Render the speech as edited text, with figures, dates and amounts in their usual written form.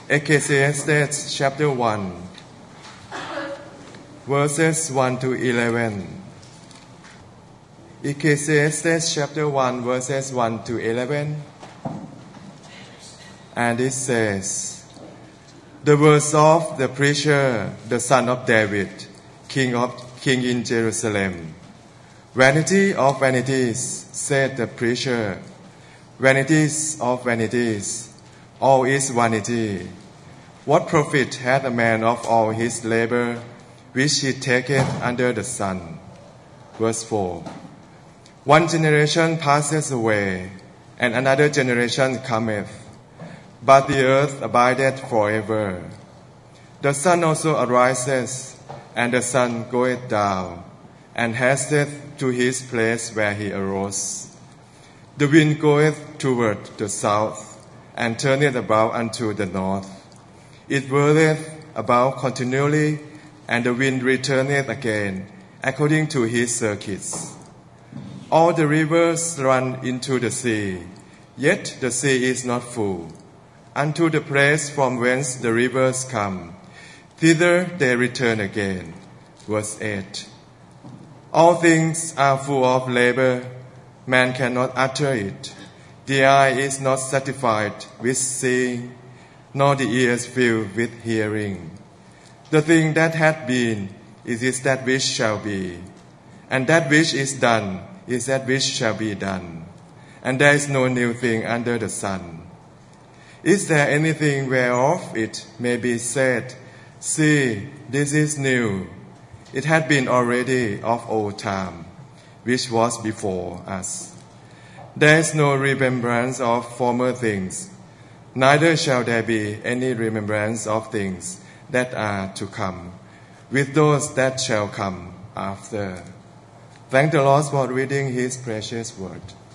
Ecclesiastes chapter 1, verses 1 to 11. Ecclesiastes chapter 1, verses 1 to 11. And it says, "The words of the preacher, the son of David, king in Jerusalem. Vanity of vanities, said the preacher. Vanities of vanities, all is vanity. What profit hath a man of all his labor, which he taketh under the sun?" Verse 4. "One generation passeth away, and another generation cometh, but the earth abideth forever. The sun also ariseth, and the sun goeth down, and hasteth to his place where he arose. The wind goeth toward the south, and turneth about unto the north. It whirleth about continually, and the wind returneth again, according to his circuits. All the rivers run into the sea, yet the sea is not full. Unto the place from whence the rivers come, thither they return again." Verse 8. "All things are full of labor, man cannot utter it. The eye is not satisfied with seeing, nor the ears filled with hearing. The thing that hath been is that which shall be, and that which is done is that which shall be done. And there is no new thing under the sun. Is there anything whereof it may be said, See, this is new? It had been already of old time, which was before us. There is no remembrance of former things, neither shall there be any remembrance of things that are to come, with those that shall come after." Thank the Lord for reading His precious word.